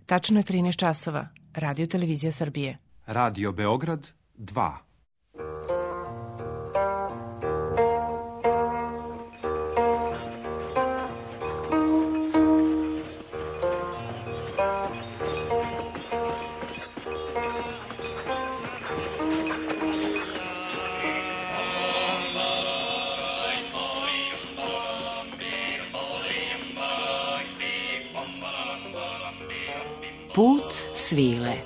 Tačno je 13 časova. Radio Televizija Srbije. Radio Beograd 2. Put svile.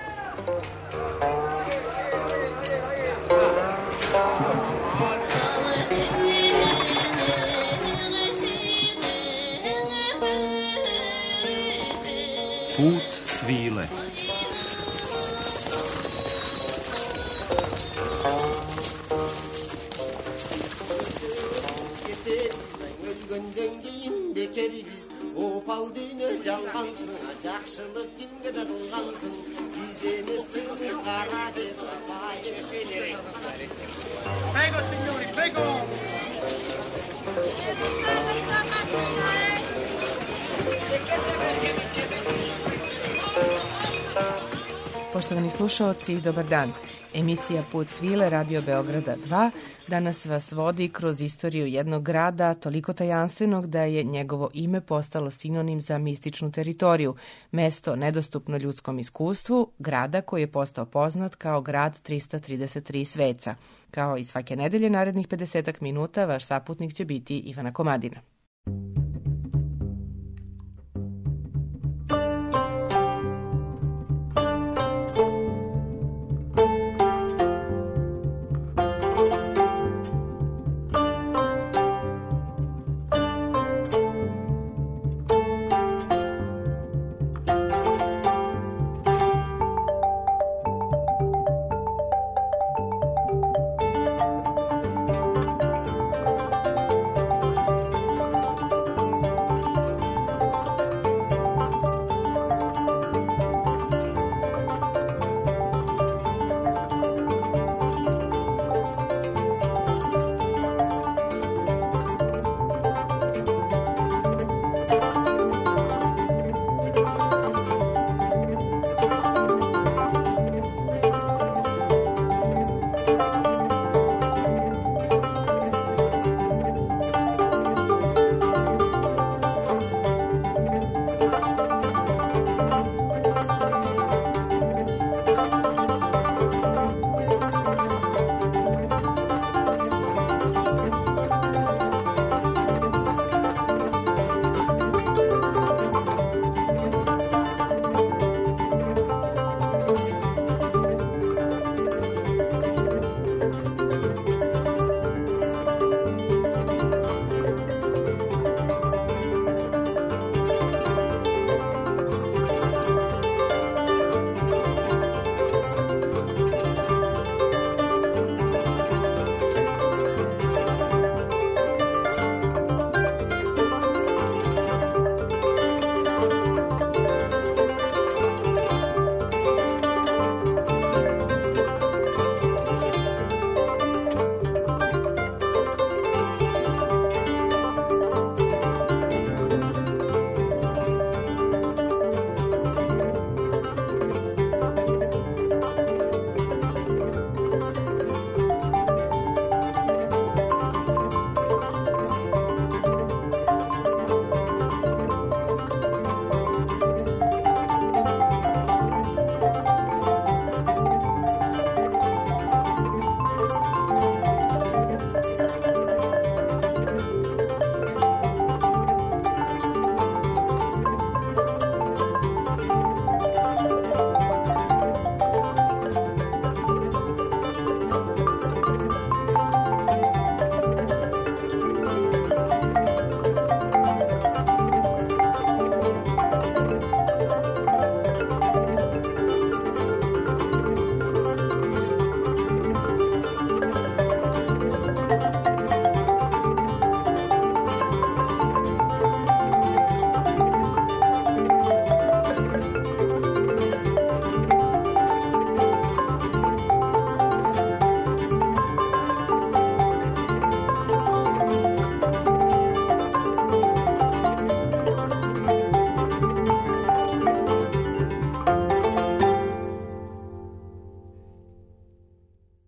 Put svile. Opal düğünü жалғансың, жақшылық кімге де қылғансың, біз емес чыңды қара жер Prego, signori, prego! Poštovani slušaoci, dobar dan. Emisija Put svile Radio Beograda 2 danas vas vodi kroz istoriju jednog grada toliko tajanstvenog da je njegovo ime postalo sinonim za mističnu teritoriju, mesto nedostupno ljudskom iskustvu, grada koji je postao poznat kao grad 333 sveca. Kao i svake nedelje narednih 50 minuta, vaš saputnik će biti Ivana Komadina.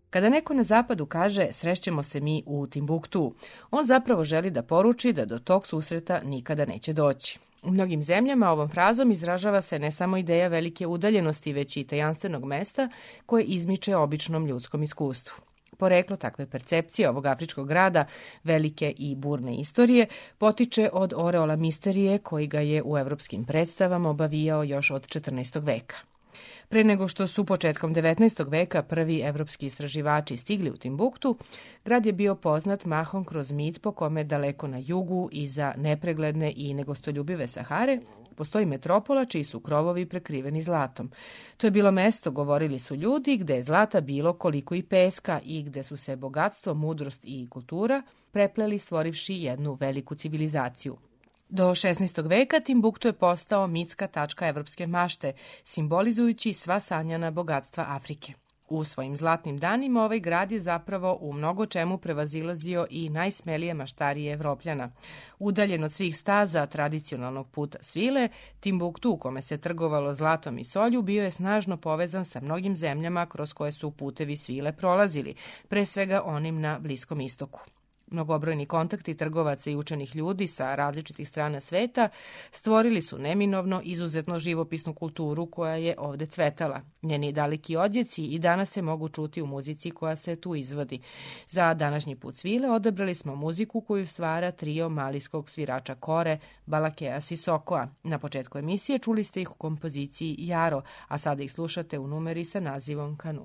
Kada neko na zapadu kaže srešćemo se mi u Timbuktu, on zapravo želi da poruči da do tog susreta nikada neće doći. U mnogim zemljama ovom frazom izražava se ne samo ideja velike udaljenosti, već i tajanstvenog mesta koje izmiče običnom ljudskom iskustvu. Poreklo takve percepcije ovog afričkog grada, velike i burne istorije, potiče od oreola misterije koji ga je u evropskim predstavama obavijao još od 14. veka. Pre nego što su početkom 19. veka prvi evropski istraživači stigli u Timbuktu, grad je bio poznat mahom kroz mit po kome daleko na jugu, iza nepregledne i negostoljubive Sahare, postoji metropola čiji su krovovi prekriveni zlatom. To je bilo mesto, govorili su ljudi, gde je zlata bilo koliko i peska i gde su se bogatstvo, mudrost i kultura prepleli stvorivši jednu veliku civilizaciju. Do 16. veka Timbuktu je postao mitska tačka evropske mašte, simbolizujući sva sanjana bogatstva Afrike. U svojim zlatnim danima ovaj grad je zapravo u mnogo čemu prevazilazio i najsmelije maštarije Evropljana. Udaljen od svih staza tradicionalnog puta svile, Timbuktu, u kome se trgovalo zlatom i solju, bio je snažno povezan sa mnogim zemljama kroz koje su putevi svile prolazili, pre svega onim na Bliskom istoku. Mnogobrojni kontakti trgovaca i učenih ljudi sa različitih strana sveta stvorili su neminovno izuzetno živopisnu kulturu koja je ovde cvetala. Njeni daleki odjeci i danas se mogu čuti u muzici koja se tu izvodi. Za današnji put svile odabrali smo muziku koju stvara trio malijskog svirača kore Balakea Sisokoa. Na početku emisije čuli ste ih u kompoziciji Jaro, a sada ih slušate u numeri sa nazivom Kanu.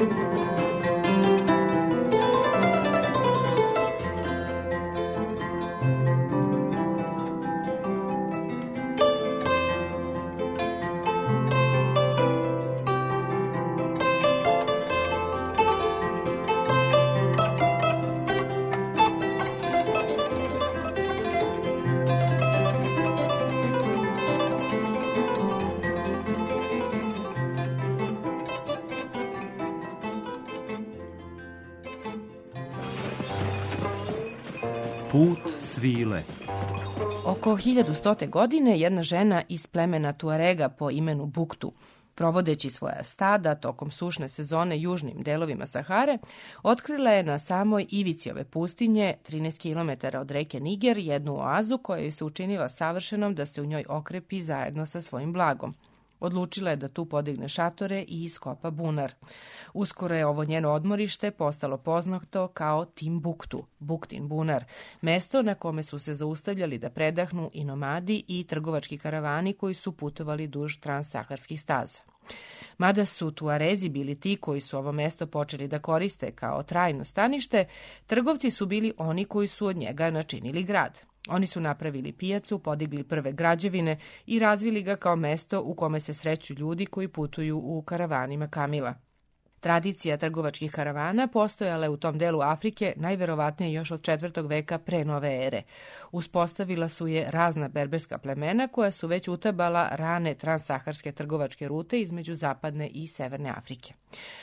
Put svile. Oko 1100. godine jedna žena iz plemena Tuarega po imenu Buktu, provodeći svoja stada tokom sušne sezone južnim delovima Sahare, otkrila je na samoj ivici ove pustinje, 13 km od reke Niger, jednu oazu koja joj se učinila savršenom da se u njoj okrepi zajedno sa svojim blagom. Odlučila je da tu podigne šatore i iskopa bunar. Uskoro je ovo njeno odmorište postalo poznato kao Timbuktu, Buktin bunar, mesto na kome su se zaustavljali da predahnu i nomadi i trgovački karavani koji su putovali duž transsaharskih staza. Mada su Tuarezi bili ti koji su ovo mesto počeli da koriste kao trajno stanište, trgovci su bili oni koji su od njega načinili grad. Oni su napravili pijacu, podigli prve građevine i razvili ga kao mesto u kome se sreću ljudi koji putuju u karavanima kamila. Tradicija trgovačkih karavana postojala je u tom delu Afrike najverovatnije još od 4. veka pre nove ere. Uspostavila su je razna berberska plemena koja su već utabala rane transsaharske trgovačke rute između zapadne i severne Afrike.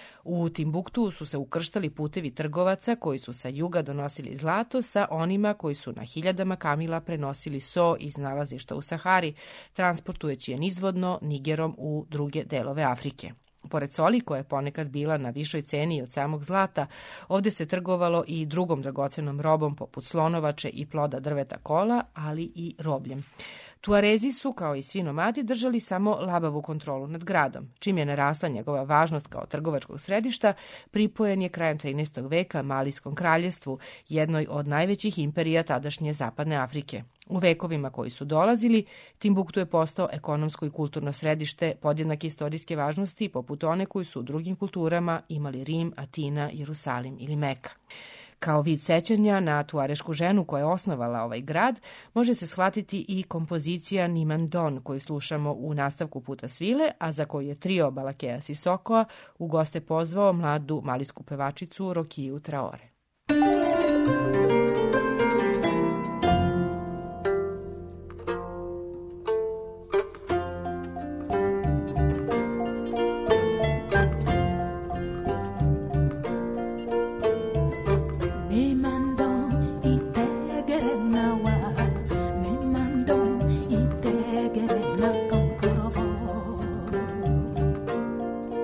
U Timbuktu su se ukrštali putevi trgovaca koji su sa juga donosili zlato sa onima koji su na hiljadama kamila prenosili so iz nalazišta u Sahari, transportujući je nizvodno Nigerom u druge delove Afrike. Pored soli, koja je ponekad bila na višoj ceni od samog zlata, ovdje se trgovalo i drugom dragocenom robom poput slonovače i ploda drveta kola, ali i robljem. Tuarezi su, kao i svi nomadi, držali samo labavu kontrolu nad gradom. Čim je narasla njegova važnost kao trgovačkog središta, pripojen je krajem 13. veka Malijskom kraljevstvu, jednoj od najvećih imperija tadašnje zapadne Afrike. U vekovima koji su dolazili, Timbuktu je postao ekonomsko i kulturno središte podjednake istorijske važnosti, poput one koji su u drugim kulturama imali Rim, Atina, Jerusalim ili Meka. Kao vid sećanja na tuarešku ženu koja je osnovala ovaj grad, može se shvatiti i kompozicija Nimandon koju slušamo u nastavku Puta svile, a za koju je trio Balakeja Sisokoa u goste pozvao mladu malijsku pevačicu Rokiju Traore.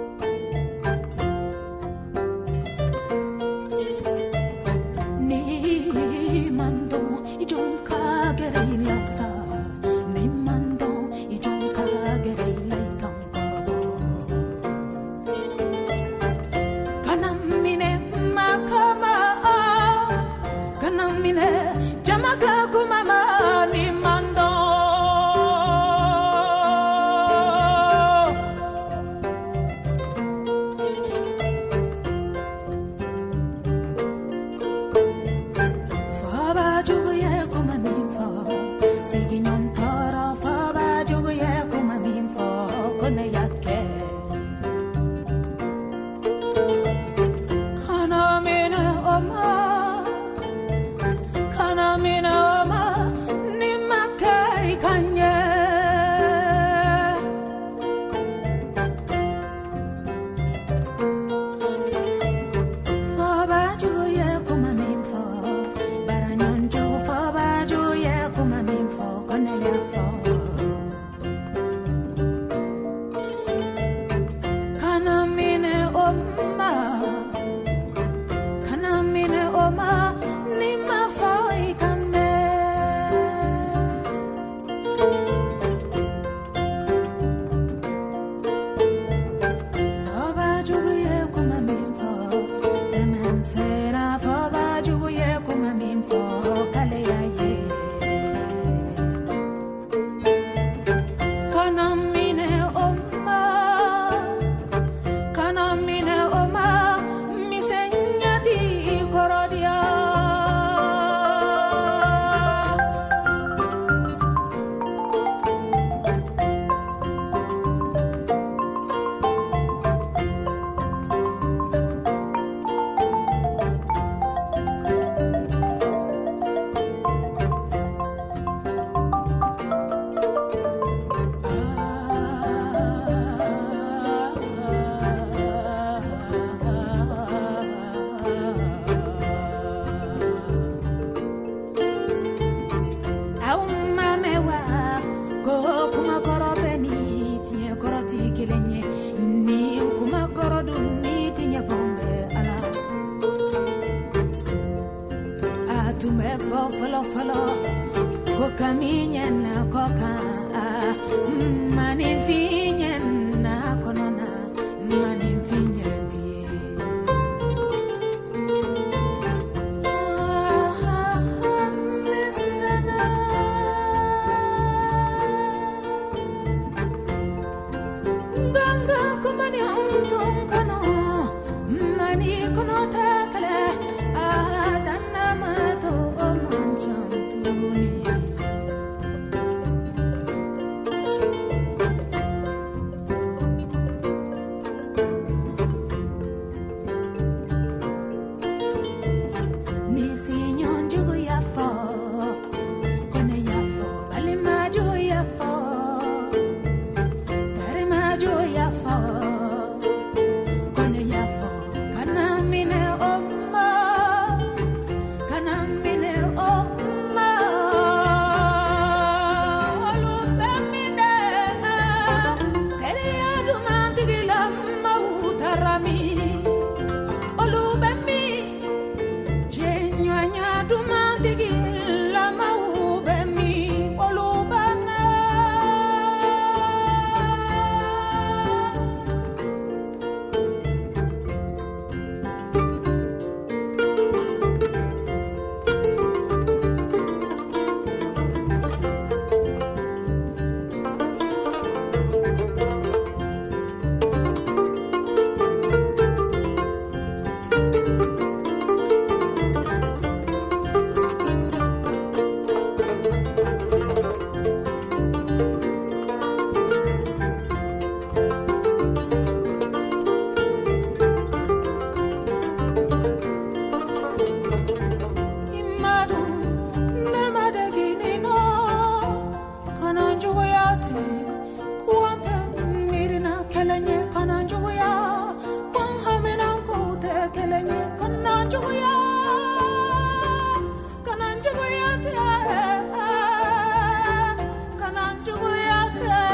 Ni tume fo folo folo ko kaminyen ko ka manin finyen na konona manin finyen die ganga kumani untung kano mani kono takale danna mato manchantuni ni sinyon jugo ya fo kone ya fo bali ma jo ya fo tare ma jo ya fo kone ya fo kana mine omma kana mine omma olu bemine tere ya dumandigila mautarami olu bemi Jenyanya dumandigila maubemi olubana imadu nemadeginino kananjuwayate kuante mirina kelenye kananjuwaya kwanhaminankute kelenye kananjuwaya kananjuwayate kananjuwayate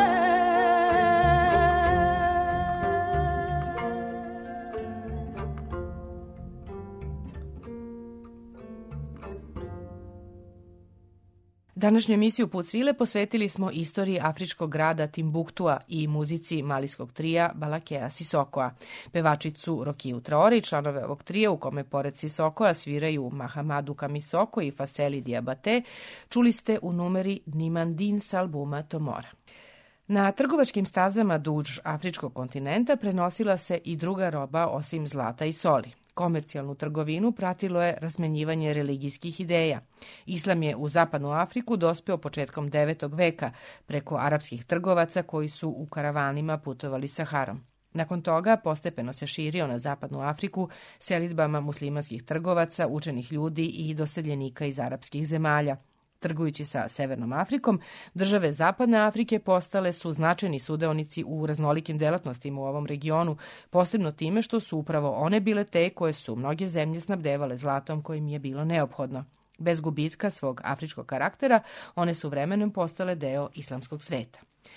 Današnju emisiju Put svile posvetili smo istoriji afričkog grada Timbuktua i muzici malijskog trija Balakea Sisokoa. Pevačicu Rokiju Traore i članove ovog trija, u kome pored Sisokoa sviraju Mahamadou Kamisoko i Faseli Diabate, čuli ste u numeri Nimandin s albuma Tomora. Na trgovačkim stazama duž afričkog kontinenta prenosila se i druga roba osim zlata i soli. Komercijalnu trgovinu pratilo je razmenjivanje religijskih ideja. Islam je u zapadnu Afriku dospeo početkom 9. veka preko arapskih trgovaca koji su u karavanima putovali Saharom. Nakon toga postepeno se širio na zapadnu Afriku selidbama muslimanskih trgovaca, učenih ljudi i doseljenika iz arapskih zemalja. Trgujući sa Severnom Afrikom, države Zapadne Afrike postale su značajni sudeonici u raznolikim delatnostima u ovom regionu, posebno time što su upravo one bile te koje su mnoge zemlje snabdevale zlatom kojim je bilo neophodno. Bez gubitka svog afričkog karaktera, one su vremenom postale deo islamskog sveta.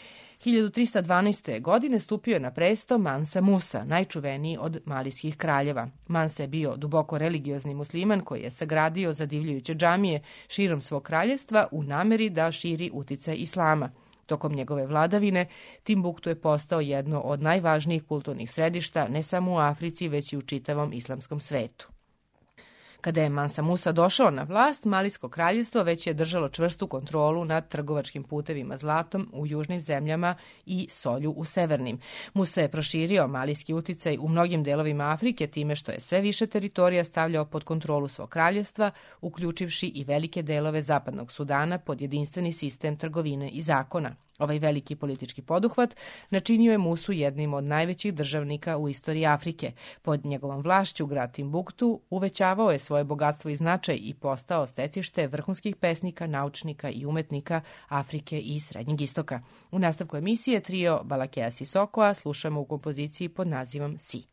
1312. godine stupio je na presto Mansa Musa, najčuveniji od malijskih kraljeva. Mansa je bio duboko religiozni musliman koji je sagradio zadivljujuće džamije širom svog kraljevstva u nameri da širi uticaj islama. Tokom njegove vladavine, Timbuktu je postao jedno od najvažnijih kulturnih središta ne samo u Africi, već i u čitavom islamskom svetu. Kada je Mansa Musa došao na vlast, Malijsko kraljevstvo već je držalo čvrstu kontrolu nad trgovačkim putevima zlatom u južnim zemljama i solju u severnim. Musa je proširio malijski uticaj u mnogim delovima Afrike time što je sve više teritorija stavljao pod kontrolu svog kraljevstva, uključivši i velike delove zapadnog Sudana pod jedinstveni sistem trgovine i zakona. Ovaj veliki politički poduhvat načinio je Musu jednim od najvećih državnika u istoriji Afrike. Pod njegovom vlašću grad Timbuktu uvećavao je svoje bogatstvo i značaj i postao stecište vrhunskih pesnika, naučnika i umetnika Afrike i Srednjeg istoka. U nastavku emisije trio Balakea Sisokoa slušamo u kompoziciji pod nazivom Si.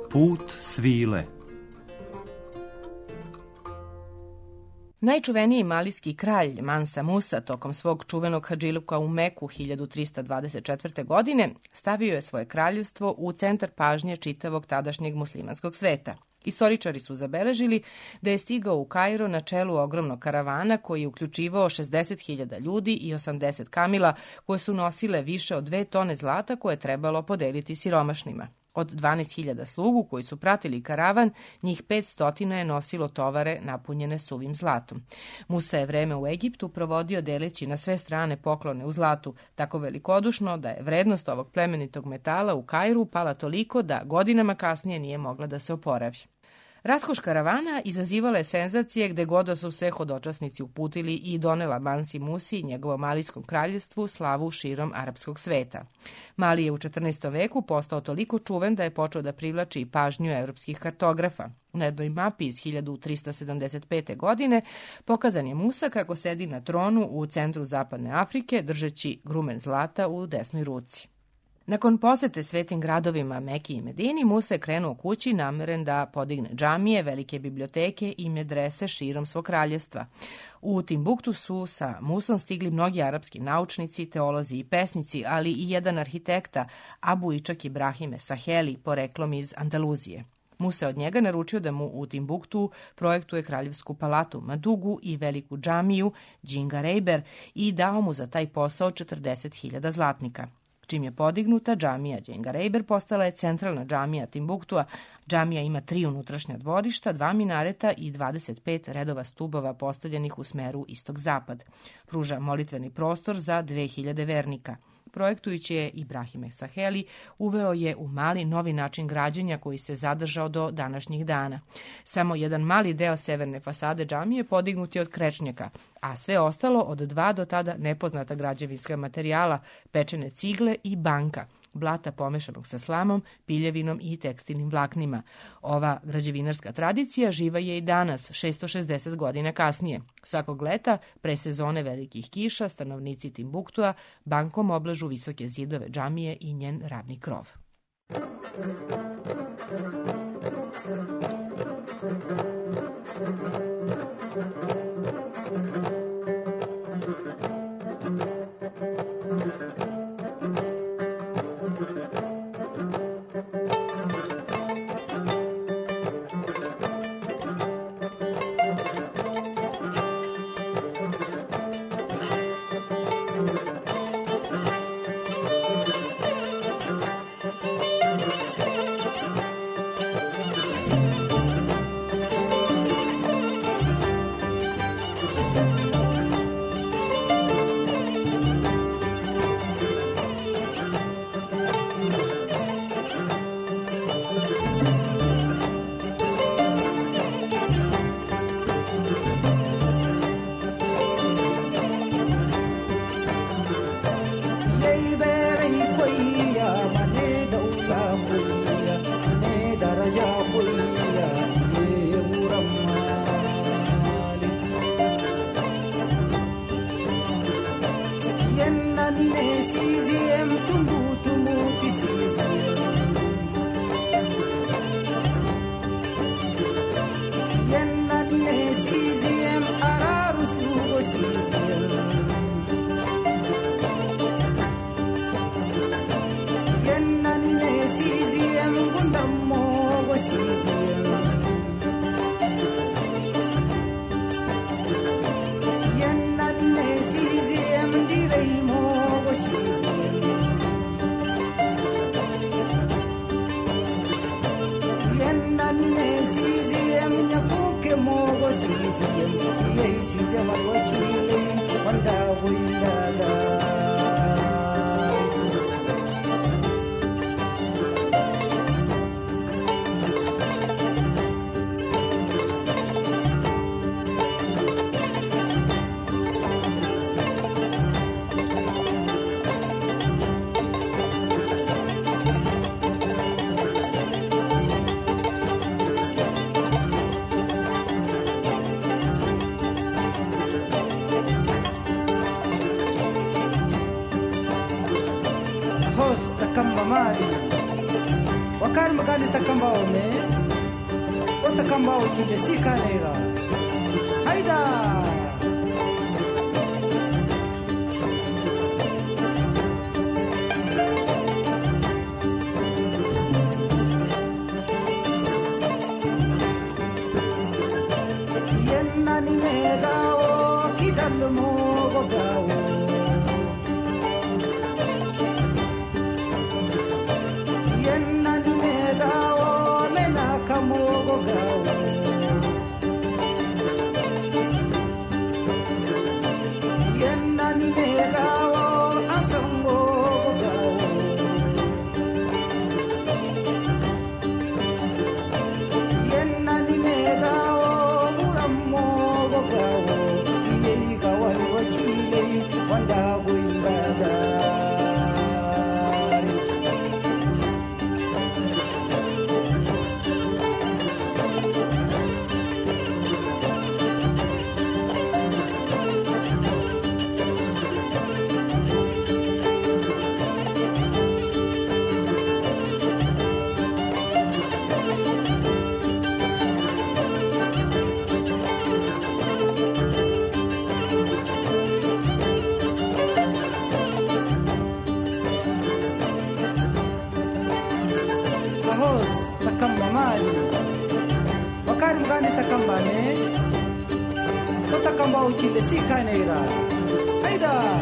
Put svile. Najčuveniji malijski kralj Mansa Musa tokom svog čuvenog hadžiluka u Meku 1324. godine stavio je svoje kraljevstvo u centar pažnje čitavog tadašnjeg muslimanskog sveta. Istoričari su zabeležili da je stigao u Kairo na čelu ogromnog karavana koji je uključivao 60.000 ljudi i 80 kamila koje su nosile više od 2 tone zlata koje je trebalo podeliti siromašnima. Od 12.000 slugu koji su pratili karavan, njih 500 je nosilo tovare napunjene suvim zlatom. Musa je vreme u Egiptu provodio deleći na sve strane poklone u zlatu, tako velikodušno da je vrednost ovog plemenitog metala u Kairu pala toliko da godinama kasnije nije mogla da se oporavi. Raskoš karavana izazivala je senzacije gde god su se hodočasnici uputili i donela Mansi Musi i njegovom malijskom kraljevstvu slavu širom arapskog sveta. Mali je u 14. veku postao toliko čuven da je počeo da privlači pažnju evropskih kartografa. Na jednoj mapi iz 1375. godine pokazan je Musa kako sedi na tronu u centru zapadne Afrike držeći grumen zlata u desnoj ruci. Nakon posete svetim gradovima Meki i Medini, Musa je krenuo kući nameren da podigne džamije, velike biblioteke i medrese širom svog kraljevstva. U Timbuktu su sa Musom stigli mnogi arapski naučnici, teolozi i pesnici, ali i jedan arhitekta, Abu Ičak Ibrahime Saheli, poreklom iz Andaluzije. Musa od njega naručio da mu u Timbuktu projektuje kraljevsku palatu Madugu i veliku džamiju Džinga Rejber i dao mu za taj posao 40.000 zlatnika. Čim je podignuta, džamija Džinga Rejber postala je centralna džamija Timbuktua. Džamija ima 3 unutrašnja dvorišta, 2 minareta i 25 redova stubova postavljenih u smeru istok-zapad. Pruža molitveni prostor za 2000 vernika. Projektujući je Ibrahime Saheli, uveo je u Mali novi način građenja koji se zadržao do današnjih dana. Samo jedan mali deo severne fasade džamije podignut je od krečnjaka, a sve ostalo od 2 do tada nepoznata građevinska materijala, pečene cigle i banka, blata pomešanog sa slamom, piljevinom i tekstilnim vlaknima. Ova građevinarska tradicija živa je i danas, 660 godina kasnije. Svakog leta, pre sezone velikih kiša, stanovnici Timbuktua bankom oblažu visoke zidove džamije i njen ravni krov. wakari magani takambao me o takambao chile sika neira haida yennani me gawo kidal mo gawo wakari mgani takambane to takamba uchile sika neira haida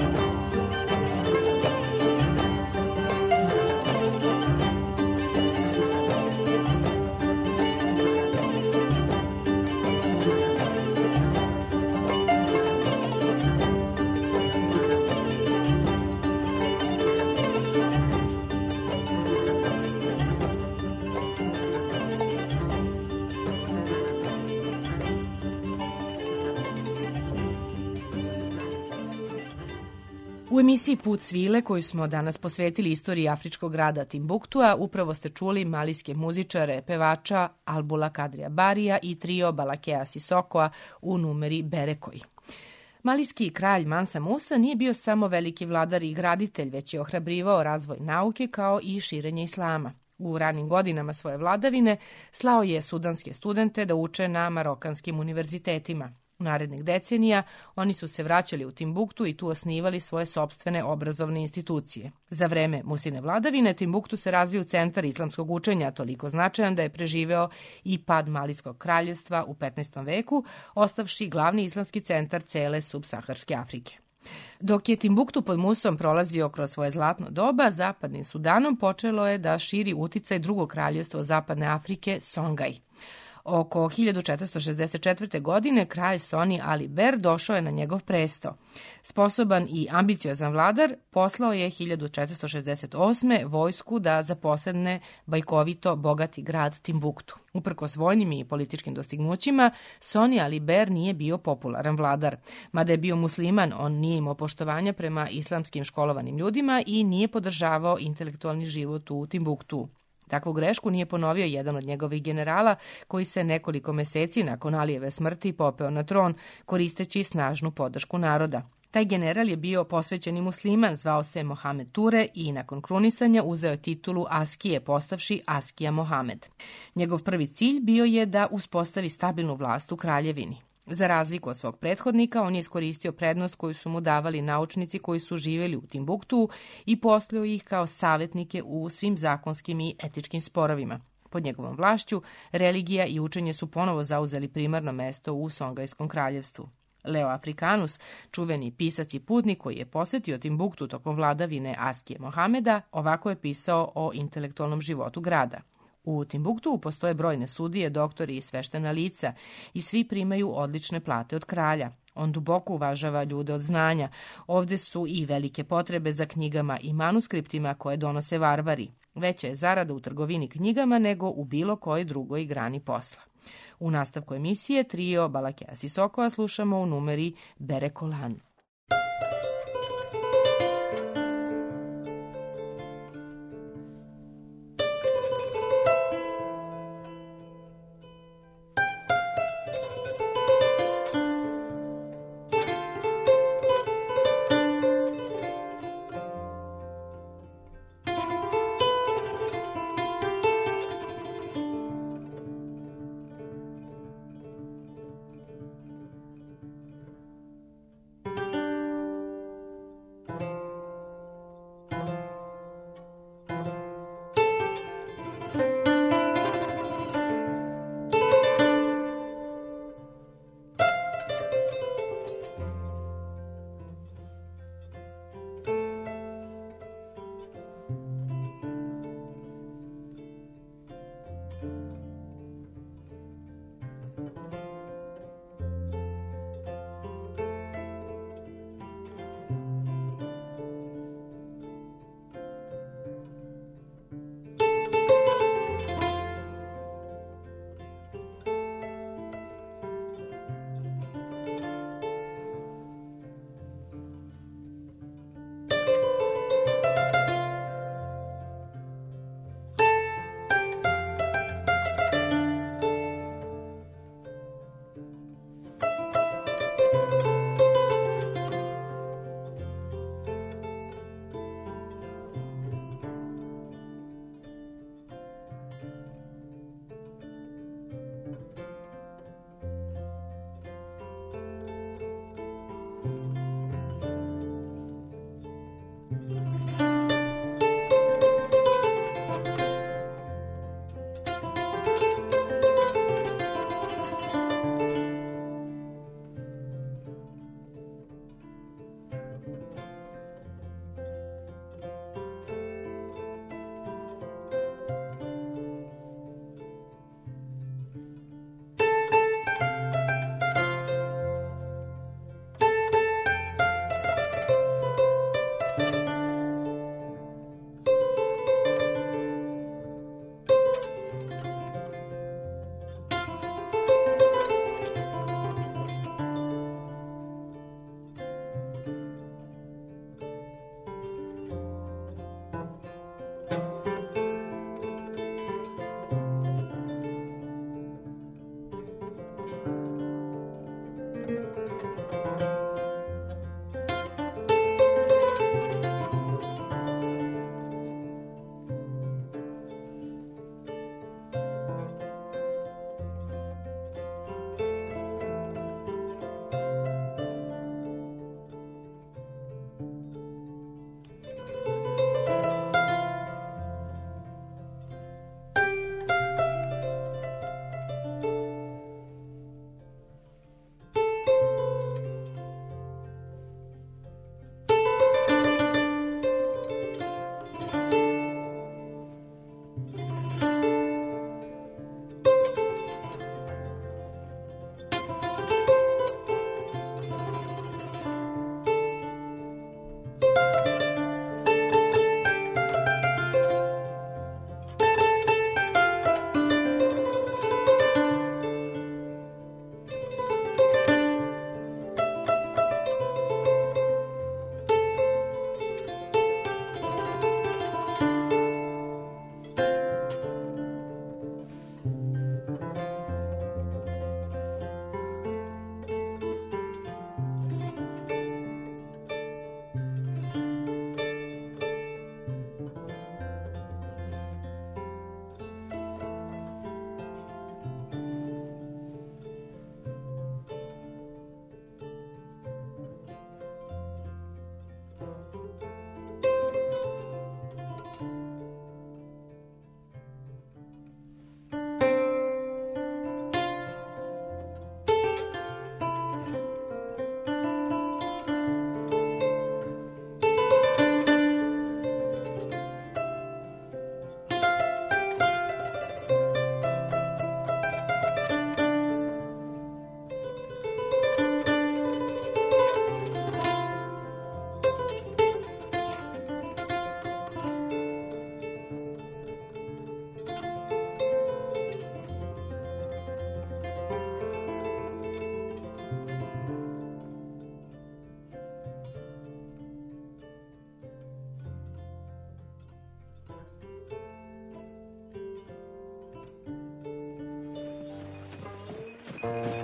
U emisiji Put svile, koju smo danas posvetili istoriji afričkog grada Timbuktua, upravo ste čuli malijske muzičare, pevača Albula Kadrija Barija i trio Balakea Sisokoa u numeri Berekoji. Malijski kralj Mansa Musa nije bio samo veliki vladar i graditelj, već je ohrabrivao razvoj nauke kao i širenje islama. U ranim godinama svoje vladavine slao je sudanske studente da uče na marokanskim univerzitetima. U narednih decenija oni su se vraćali u Timbuktu i tu osnivali svoje sopstvene obrazovne institucije. Za vreme Musine vladavine Timbuktu se razvio centar islamskog učenja, toliko značajan da je preživeo i pad Malijskog kraljevstva u 15. veku, ostavši glavni islamski centar cele subsaharske Afrike. Dok je Timbuktu pod Musom prolazio kroz svoje zlatno doba, zapadnim Sudanom počelo je da širi uticaj drugog kraljevstva zapadne Afrike, Songaj. Oko 1464. godine kralj Soni Ali Ber došao je na njegov presto. Sposoban i ambiciozan vladar poslao je 1468. vojsku da zaposedne bajkovito bogati grad Timbuktu. Uprkos vojnim i političkim dostignućima, Soni Ali Ber nije bio popularan vladar. Mada je bio musliman, on nije imao poštovanja prema islamskim školovanim ljudima i nije podržavao intelektualni život u Timbuktu. Takvu grešku nije ponovio jedan od njegovih generala koji se nekoliko meseci nakon Alijeve smrti popeo na tron koristeći snažnu podršku naroda. Taj general je bio posvećeni musliman, zvao se Mohamed Ture i nakon krunisanja uzeo je titulu Askije, postavši Askija Mohamed. Njegov prvi cilj bio je da uspostavi stabilnu vlast u kraljevini. Za razliku od svog prethodnika, on je iskoristio prednost koju su mu davali naučnici koji su živjeli u Timbuktu i poslao ih kao savjetnike u svim zakonskim i etičkim sporovima. Pod njegovom vlašću, religija i učenje su ponovo zauzeli primarno mesto u Songajskom kraljevstvu. Leo Africanus, čuveni pisac i putnik koji je posjetio Timbuktu tokom vladavine Askije Mohameda, ovako je pisao o intelektualnom životu grada. U Timbuktu postoje brojne sudije, doktori i sveštena lica i svi primaju odlične plate od kralja. On duboko uvažava ljude od znanja. Ovde su i velike potrebe za knjigama i manuskriptima koje donose varvari. Veća je zarada u trgovini knjigama nego u bilo kojoj drugoj grani posla. U nastavku emisije trio Balakea Sisokoa slušamo u numeri Berekolan.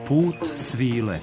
Put svile.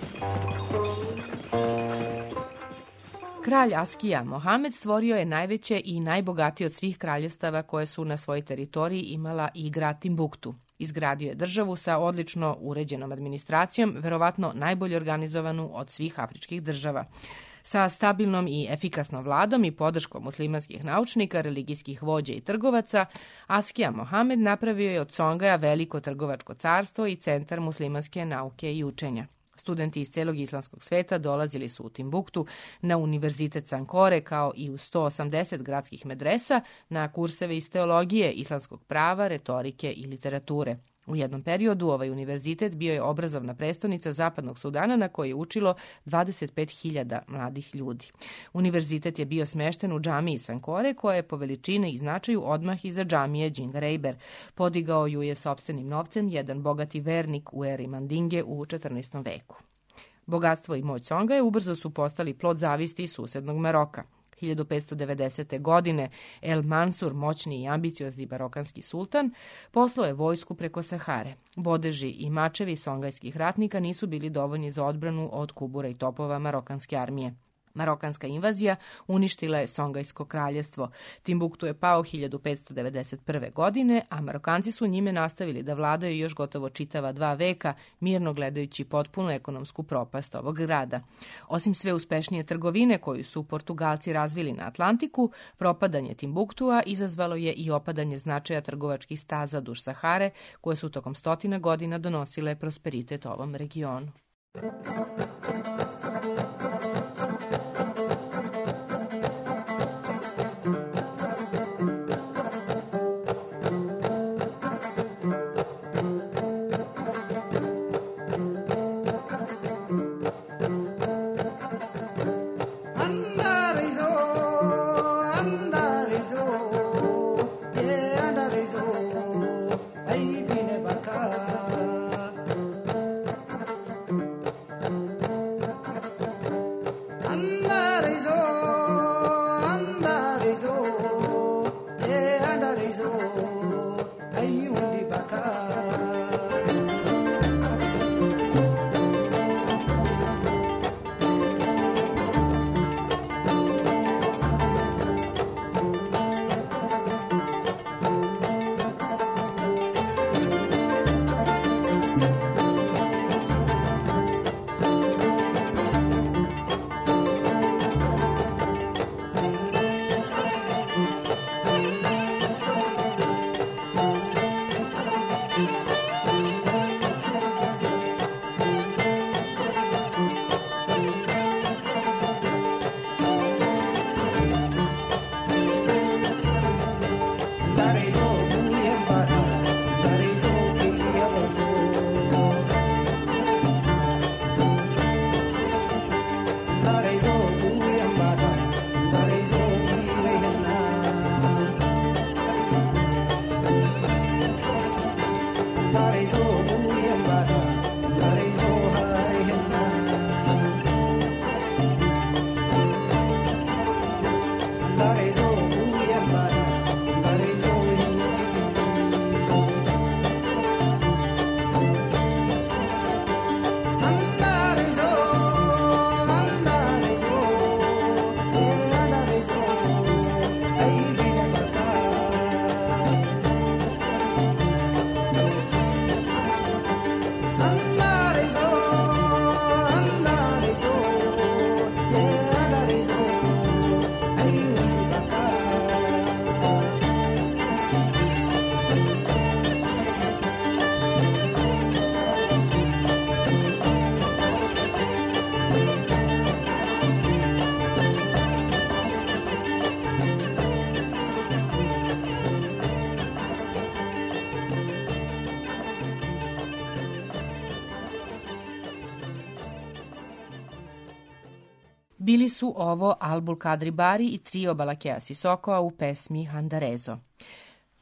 Kralj Askija Mohamed stvorio je najveće i najbogatije od svih kraljevstava koje su na svojoj teritoriji imala i grad Timbuktu. Izgradio je državu sa odlično uređenom administracijom, verovatno najbolje organizovanu od svih afričkih država. Sa stabilnom i efikasnom vladom i podrškom muslimanskih naučnika, religijskih vođa i trgovaca, Askija Mohamed napravio je od Songaja veliko trgovačko carstvo i centar muslimanske nauke i učenja. Studenti iz celog islamskog sveta dolazili su u Timbuktu na Univerzitet Sankore kao i u 180 gradskih medresa na kurseve iz teologije, islamskog prava, retorike i literature. U jednom periodu ovaj univerzitet bio je obrazovna prestonica Zapadnog Sudana na kojoj je učilo 25.000 mladih ljudi. Univerzitet je bio smešten u džamiji Sankore koja je po veličini i značaju odmah iza džamije Džingarejber. Podigao ju je sopstvenim novcem jedan bogati vernik u eri Mandinge u 14. veku. Bogatstvo i moć Songaja ubrzo su postali plod zavisti susednog Maroka. 1590. godine El Mansur, moćni i ambiciozni marokanski sultan, poslao je vojsku preko Sahare. Bodeži i mačevi songajskih ratnika nisu bili dovoljni za odbranu od kubura i topova marokanske armije. Marokanska invazija uništila je Songajsko kraljevstvo. Timbuktu je pao 1591. godine, a Marokanci su njime nastavili da vladaju još gotovo čitava 2 veka, mirno gledajući potpunu ekonomsku propast ovog grada. Osim sve uspešnije trgovine koju su Portugalci razvili na Atlantiku, propadanje Timbuktua izazvalo je i opadanje značaja trgovačkih staza duž Sahare, koje su tokom stotina godina donosile prosperitet ovom regionu. Bili su ovo Albul Kadri Bari i trio Balakea Sisokoa u pesmi Handarezo.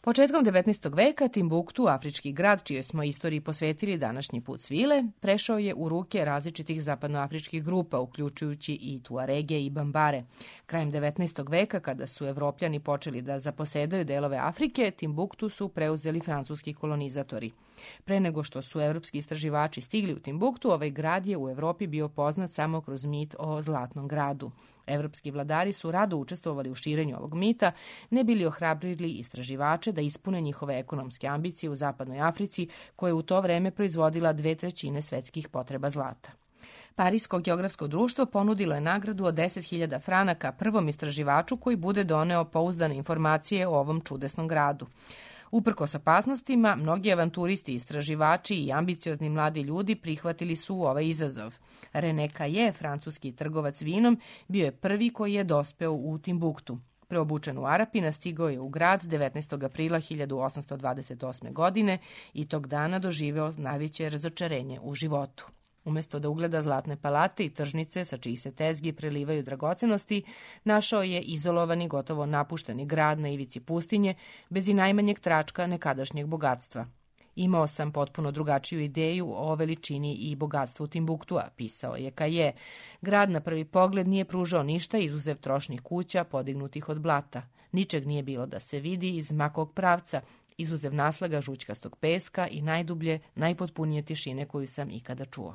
Početkom 19. veka Timbuktu, afrički grad čijoj smo istoriji posvetili današnji put svile, prešao je u ruke različitih zapadnoafričkih grupa, uključujući i Tuarege i Bambare. Krajem 19. veka, kada su Evropljani počeli da zaposedaju delove Afrike, Timbuktu su preuzeli francuski kolonizatori. Pre nego što su evropski istraživači stigli u Timbuktu, ovaj grad je u Evropi bio poznat samo kroz mit o Zlatnom gradu. Evropski vladari su rado učestvovali u širenju ovog mita, ne bili ohrabrili istraživače da ispune njihove ekonomske ambicije u zapadnoj Africi, koja je u to vreme proizvodila 2/3 svetskih potreba zlata. Parisko geografsko društvo ponudilo je nagradu od 10.000 franaka prvom istraživaču koji bude doneo pouzdane informacije o ovom čudesnom gradu. Uprkos opasnostima, mnogi avanturisti, istraživači i ambiciozni mladi ljudi prihvatili su ovaj izazov. René Caillé, francuski trgovac vinom, bio je prvi koji je dospeo u Timbuktu. Preobučen u Arapina, stigao je u grad 19. aprila 1828. godine i tog dana doživeo najveće razočarenje u životu. Umesto da ugleda zlatne palate i tržnice sa čijih se tezgi prelivaju dragocenosti, našao je izolovani, gotovo napušteni grad na ivici pustinje, bez i najmanjeg tračka nekadašnjeg bogatstva. Imao sam potpuno drugačiju ideju o veličini i bogatstvu Timbuktua, pisao je Caillé. Grad na prvi pogled nije pružao ništa izuzev trošnih kuća podignutih od blata. Ničeg nije bilo da se vidi iz makog pravca, izuzev naslaga žućkastog peska i najdublje, najpotpunije tišine koju sam ikada čuo.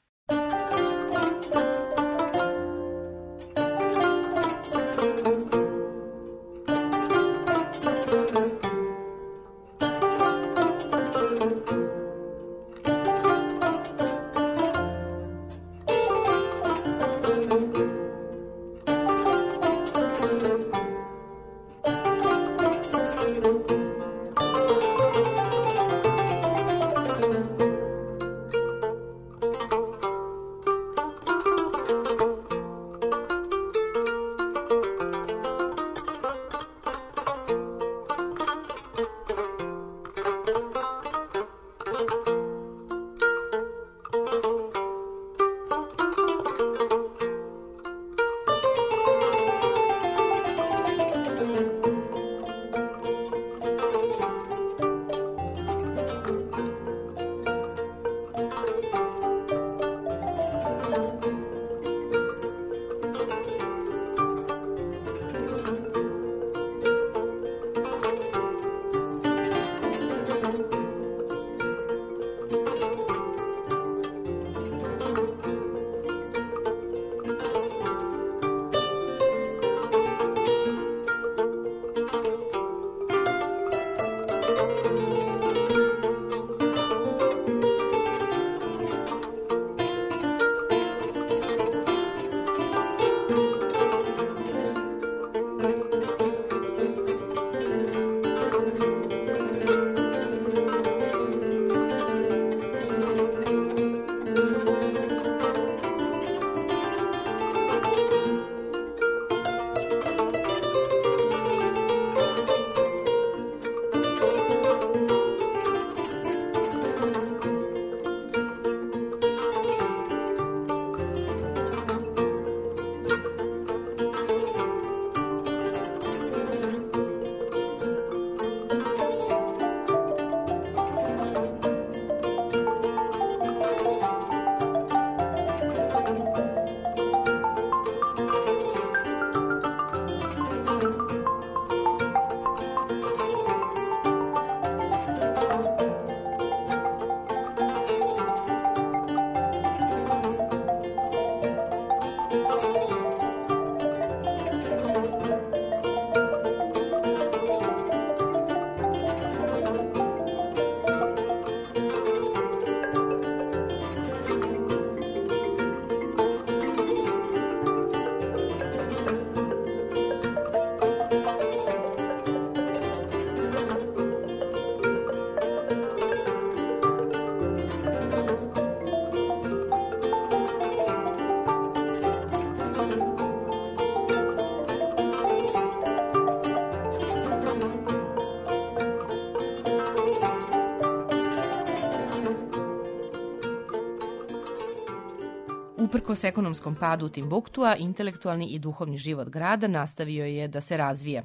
Uprkos ekonomskom padu Timbuktua, intelektualni i duhovni život grada nastavio je da se razvija.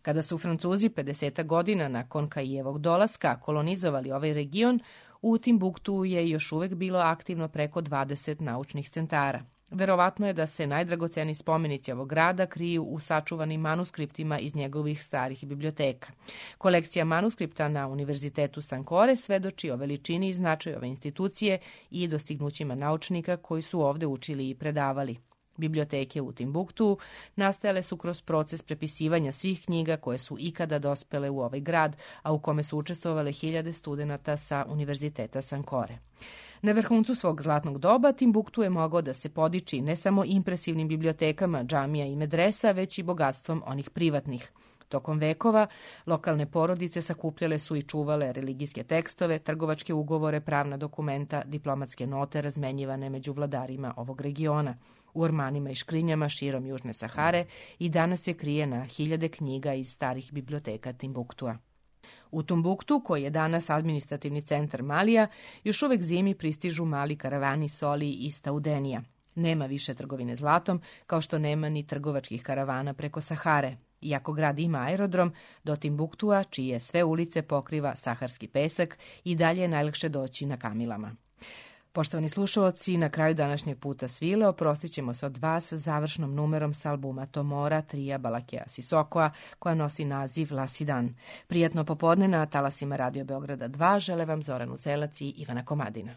Kada su Francuzi 50 godina nakon Kajijevog dolaska kolonizovali ovaj region, u Timbuktu je još uvek bilo aktivno preko 20 naučnih centara. Verovatno je da se najdragoceni spomenici ovog grada kriju u sačuvanim manuskriptima iz njegovih starih biblioteka. Kolekcija manuskripta na Univerzitetu Sankore svedoči o veličini i značaju ove institucije i dostignućima naučnika koji su ovde učili i predavali. Biblioteke u Timbuktu nastajale su kroz proces prepisivanja svih knjiga koje su ikada dospele u ovaj grad, a u kome su učestvovale hiljade studenata sa Univerziteta Sankore. Na vrhuncu svog zlatnog doba Timbuktu je mogao da se podiči ne samo impresivnim bibliotekama, džamija i medresa, već i bogatstvom onih privatnih. Tokom vekova, lokalne porodice sakupljale su i čuvale religijske tekstove, trgovačke ugovore, pravna dokumenta, diplomatske note razmenjivane među vladarima ovog regiona. U ormanima i škrinjama širom Južne Sahare i danas se krije na hiljade knjiga iz starih biblioteka Timbuktua. U Timbuktu, koji je danas administrativni centar Malija, još uvek zimi pristižu mali karavani soli iz Taudenija. Nema više trgovine zlatom, kao što nema ni trgovačkih karavana preko Sahare. Iako grad ima aerodrom, do Timbuktua, čije sve ulice pokriva saharski pesak, i dalje je najlakše doći na kamilama. Poštovani slušaoci, na kraju današnjeg puta svile oprostit ćemo se od vas završnom numerom s albuma Tomora trija Balakea Sisokoa, koja nosi naziv Lasidan. Prijatno popodne na talasima Radio Beograda 2 žele vam Zoran Uzelac i Ivana Komadina.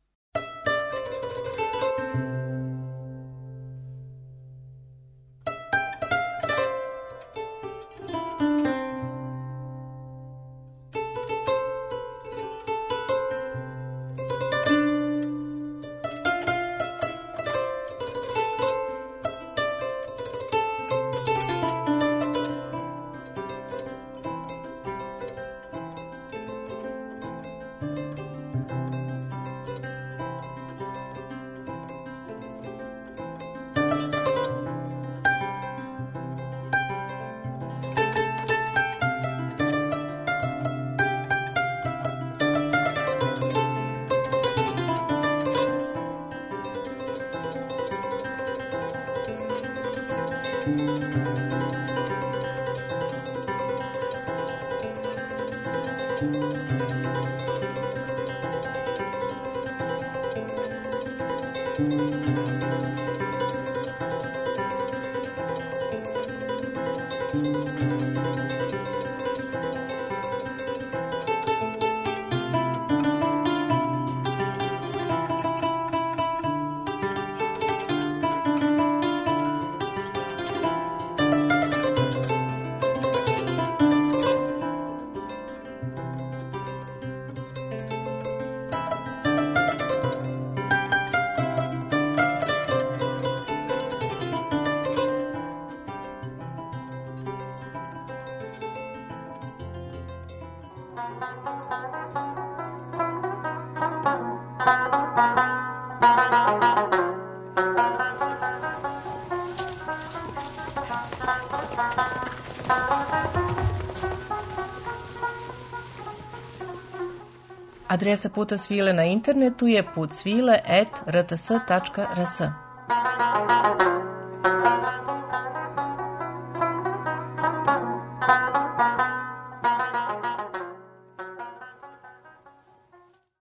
Adresa Puta svile na internetu je putsvile@rts.rs.